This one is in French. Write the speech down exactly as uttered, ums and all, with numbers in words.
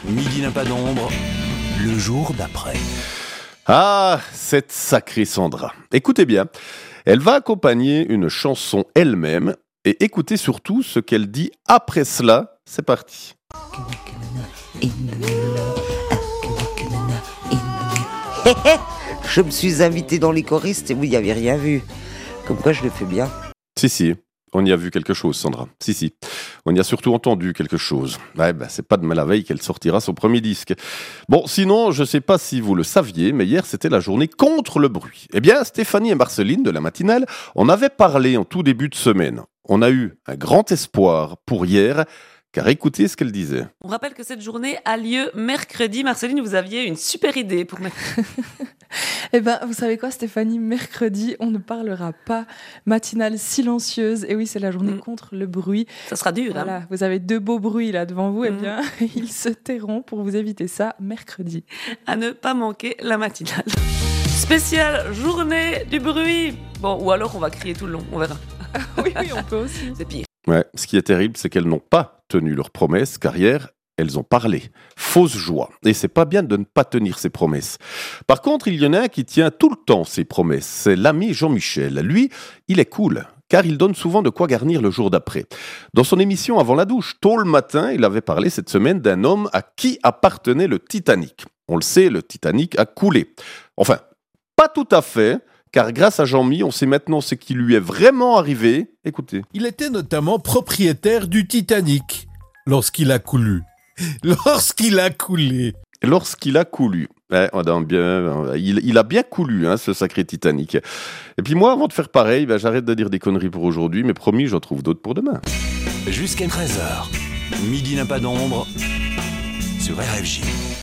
Midi n'a pas d'ombre, le jour d'après. Ah, cette sacrée Sandra. Écoutez bien, elle va accompagner une chanson elle-même et écoutez surtout ce qu'elle dit après cela. C'est parti. Je me suis invitée dans les choristes et vous n'y avez rien vu. Comme quoi je le fais bien. Si, si, on y a vu quelque chose, Sandra. Si, si. On y a surtout entendu quelque chose. Ouais, ben, c'est pas demain la veille qu'elle sortira son premier disque. Bon, sinon, je sais pas si vous le saviez, mais hier, c'était la journée contre le bruit. Eh bien, Stéphanie et Marceline de la matinale, on avait parlé en tout début de semaine. On a eu un grand espoir pour hier, car écoutez ce qu'elle disait. On rappelle que cette journée a lieu mercredi. Marceline, vous aviez une super idée pour mercredi. Eh ben, vous savez quoi, Stéphanie, mercredi, on ne parlera pas matinale silencieuse. Et oui, c'est la journée mmh. contre le bruit. Ça sera dur, voilà, hein. Vous avez deux beaux bruits là devant vous. Mmh. Eh bien, ils se tairont pour vous éviter ça mercredi. À ne pas manquer la matinale. Spéciale journée du bruit. Bon, ou alors on va crier tout le long, on verra. oui, oui, on peut aussi. C'est pire. Ouais, ce qui est terrible, c'est qu'elles n'ont pas tenu leurs promesses, car hier, elles ont parlé. Fausse joie. Et c'est pas bien de ne pas tenir ses promesses. Par contre, il y en a un qui tient tout le temps ses promesses. C'est l'ami Jean-Michel. Lui, il est cool, car il donne souvent de quoi garnir le jour d'après. Dans son émission Avant la douche, tôt le matin, il avait parlé cette semaine d'un homme à qui appartenait le Titanic. On le sait, le Titanic a coulé. Enfin, pas tout à fait, car grâce à Jean-Mi, on sait maintenant ce qui lui est vraiment arrivé. Écoutez. Il était notamment propriétaire du Titanic lorsqu'il a coulu. Lorsqu'il a coulé. Lorsqu'il a coulu. Ouais, on a bien, il, il a bien coulu, hein, ce sacré Titanic. Et puis moi, avant de faire pareil, ben, j'arrête de dire des conneries pour aujourd'hui, mais promis, j'en trouve d'autres pour demain. Jusqu'à treize heures, Midi n'a pas d'ombre sur R F J.